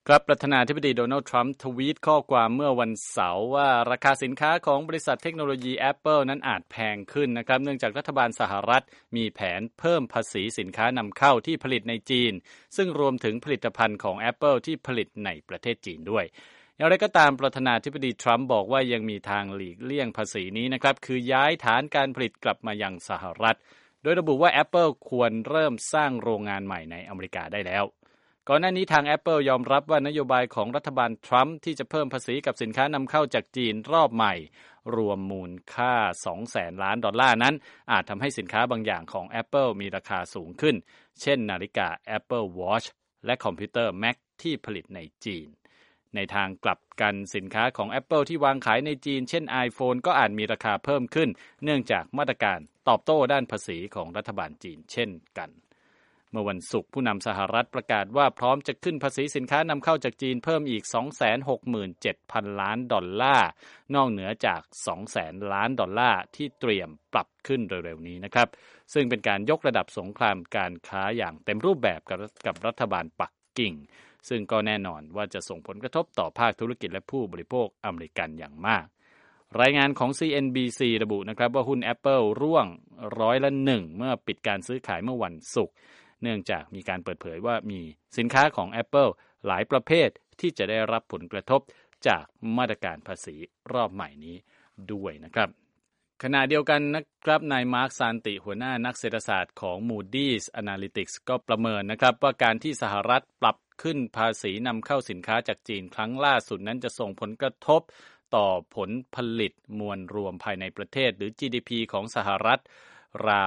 ครับประธานาธิบดีโดนัลด์ทรัมป์ทวีตข้อความเมื่อวันเสาร์ว่าราคาสินค้าของบริษัทเทคโนโลยี Apple นั้นอาจแพงขึ้นนะครับเนื่องจากรัฐบาลสหรัฐมีแผนเพิ่มภาษีสินค้านำเข้าที่ผลิตในจีนซึ่งรวมถึงผลิตภัณฑ์ของ Apple ที่ผลิตในประเทศจีนด้วยอย่างไรก็ตามประธานาธิบดีทรัมป์บอกว่ายังมีทางหลีกเลี่ยงภาษีนี้นะครับคือย้ายฐานการผลิตกลับมายังสหรัฐโดยระบุว่า Apple ควรเริ่มสร้างโรงงานใหม่ในอเมริกาได้แล้วก่อนหน้านี้ทาง Apple ยอมรับว่านโยบายของรัฐบาลทรัมป์ที่จะเพิ่มภาษีกับสินค้านำเข้าจากจีนรอบใหม่รวมมูลค่า 200,000 ล้านดอลลาร์นั้นอาจทำให้สินค้าบางอย่างของ Apple มีราคาสูงขึ้นเช่นนาฬิกา Apple Watch และคอมพิวเตอร์ Mac ที่ผลิตในจีนในทางกลับกันสินค้าของ Apple ที่วางขายในจีนเช่น iPhone ก็อาจมีราคาเพิ่มขึ้นเนื่องจากมาตรการตอบโต้ด้านภาษีของรัฐบาลจีนเช่นกันเมื่อวันศุกร์ผู้นำสหรัฐประกาศว่าพร้อมจะขึ้นภาษีสินค้านำเข้าจากจีนเพิ่มอีก 267,000 ล้านดอลลาร์นอกเหนือจาก 200,000 ล้านดอลลาร์ที่เตรียมปรับขึ้นเร็วๆนี้นะครับซึ่งเป็นการยกระดับสงครามการค้าอย่างเต็มรูปแบบกับรัฐบาลปักกิ่งซึ่งก็แน่นอนว่าจะส่งผลกระทบต่อภาคธุรกิจและผู้บริโภคอเมริกันอย่างมากรายงานของ CNBC ระบุนะครับว่าหุ้น Apple ร่วง1%เมื่อปิดการซื้อขายเมื่อวันศุกร์เนื่องจากมีการเปิดเผยว่ามีสินค้าของ Apple หลายประเภทที่จะได้รับผลกระทบจากมาตรการภาษีรอบใหม่นี้ด้วยนะครับขณะเดียวกันนะครับนายมาร์คซานติหัวหน้านักเศรษฐศาสตร์ของ Moody's Analytics ก็ประเมินนะครับว่าการที่สหรัฐปรับขึ้นภาษีนำเข้าสินค้าจากจีนครั้งล่าสุดนั้นจะส่งผลกระทบต่อผลผลิตมวลรวมภายในประเทศหรือ GDP ของสหรัฐราว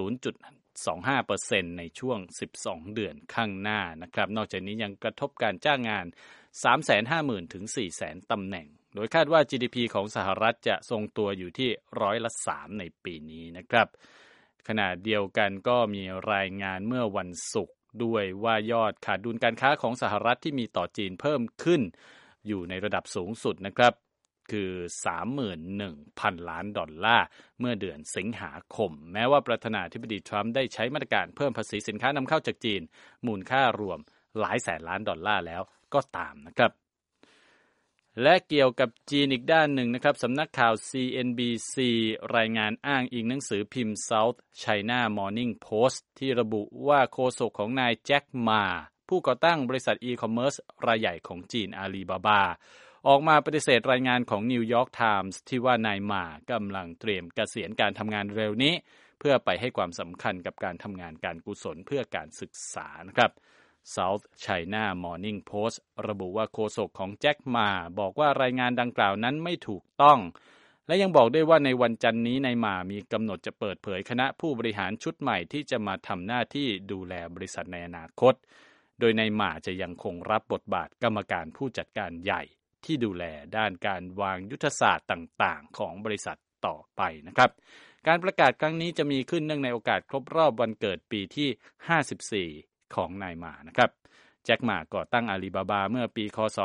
0.25% ในช่วง12เดือนข้างหน้านะครับนอกจากนี้ยังกระทบการจ้างงาน 350,000 ถึง 400,000 ตำแหน่งโดยคาดว่า GDP ของสหรัฐจะทรงตัวอยู่ที่3%ในปีนี้นะครับขณะเดียวกันก็มีรายงานเมื่อวันศุกร์ด้วยว่ายอดขาดดุลการค้าของสหรัฐที่มีต่อจีนเพิ่มขึ้นอยู่ในระดับสูงสุดนะครับคือ 31,000 ล้านดอลลาร์เมื่อเดือนสิงหาคมแม้ว่าประธานาธิบดีทรัมป์ได้ใช้มาตรการเพิ่มภาษีสินค้านำเข้าจากจีนมูลค่ารวมหลายแสนล้านดอลลาร์แล้วก็ตามนะครับและเกี่ยวกับจีนอีกด้านหนึ่งนะครับสำนักข่าว CNBC รายงานอ้างอิงหนังสือพิมพ์ South China Morning Post ที่ระบุว่าโฆษกของนายแจ็คหม่าผู้ก่อตั้งบริษัทอีคอมเมิร์ซรายใหญ่ของจีนอาลีบาบาออกมาปฏิเสธรายงานของ New York Times ที่ว่านายหม่ากำลังเตรียมเกษียณการทำงานเร็วนี้เพื่อไปให้ความสำคัญกับการทำงานการกุศลเพื่อการศึกษานะครับSouth China Morning Post ระบุว่าโฆษกของแจ็คหม่าบอกว่ารายงานดังกล่าวนั้นไม่ถูกต้องและยังบอกด้วยว่าในวันจันทร์นี้นายหม่ามีกำหนดจะเปิดเผยคณะผู้บริหารชุดใหม่ที่จะมาทำหน้าที่ดูแลบริษัทในอนาคตโดยนายหม่าจะยังคงรับบทบาทกรรมการผู้จัดการใหญ่ที่ดูแลด้านการวางยุทธศาสตร์ต่างๆของบริษัทต่อไปนะครับการประกาศครั้งนี้จะมีขึ้นเนื่องในโอกาสครบรอบวันเกิดปีที่54ของนายหม่านะครับแจ็คหม่าก่อตั้งอาลีบาบาเมื่อปีคศ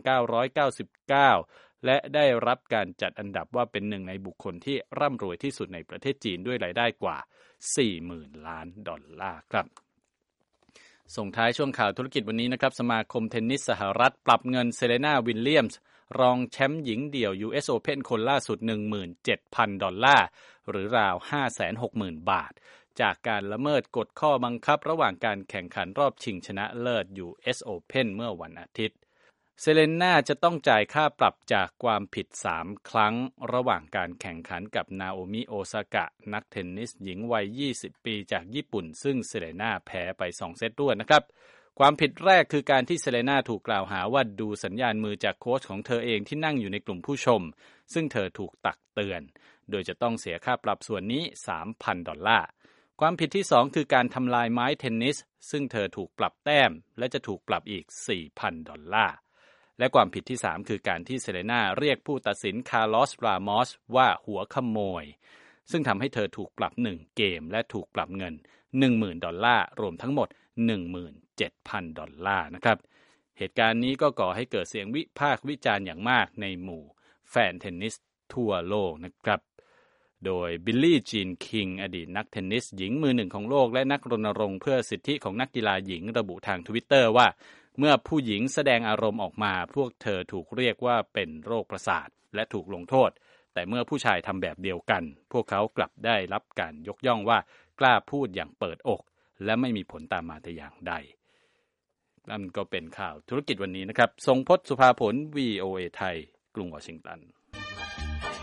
1999และได้รับการจัดอันดับว่าเป็นหนึ่งในบุคคลที่ร่ำรวยที่สุดในประเทศจีนด้วยรายได้กว่า 40,000 ล้านดอลลาร์ครับส่งท้ายช่วงข่าวธุรกิจวันนี้นะครับสมาคมเทนนิสสหรัฐปรับเงินเซเลนาวิลเลียมส์รองแชมป์หญิงเดี่ยว US Open คนล่าสุด 17,000 ดอลลาร์หรือราว 560,000 บาทจากการละเมิดกฎข้อบังคับระหว่างการแข่งขันรอบชิงชนะเลิศ US Open เมื่อวันอาทิตย์เซเลน่าจะต้องจ่ายค่าปรับจากความผิด3ครั้งระหว่างการแข่งขันกับนาโอมิโอซากะนักเทนนิสหญิงวัย20ปีจากญี่ปุ่นซึ่งเซเลน่าแพ้ไป2เซตรวดนะครับความผิดแรกคือการที่เซเลน่าถูกกล่าวหาว่าดูสัญญาณมือจากโค้ชของเธอเองที่นั่งอยู่ในกลุ่มผู้ชมซึ่งเธอถูกตักเตือนโดยจะต้องเสียค่าปรับส่วนนี้ 3,000 ดอลลาร์ความผิดที่2คือการทำลายไม้เทนนิสซึ่งเธอถูกปรับแต้มและจะถูกปรับอีก 4,000 ดอลลาร์และความผิดที่3คือการที่เซเลน่าเรียกผู้ตัดสินคาร์ลอส รามอสว่าหัวขโมยซึ่งทำให้เธอถูกปรับ1เกมและถูกปรับเงิน 10,000 ดอลลาร์รวมทั้งหมด 17,000 ดอลลาร์นะครับเหตุการณ์นี้ก็ก่อให้เกิดเสียงวิพากษ์วิจารณ์อย่างมากในหมู่แฟนเทนนิสทั่วโลกนะครับโดยบิลลี่จีนคิงอดีตนักเทนนิสหญิงมือหนึ่งของโลกและนักรณรงค์เพื่อสิทธิของนักกีฬาหญิงระบุทาง Twitter ว่าเมื่อผู้หญิงแสดงอารมณ์ออกมาพวกเธอถูกเรียกว่าเป็นโรคประสาทและถูกลงโทษแต่เมื่อผู้ชายทำแบบเดียวกันพวกเขากลับได้รับการยกย่องว่ากล้าพูดอย่างเปิดอกและไม่มีผลตามมาแต่อย่างใดนั่นก็เป็นข่าวธุรกิจวันนี้นะครับทรงพจน์ สุภาผล VOA ไทยกรุงวอชิงตัน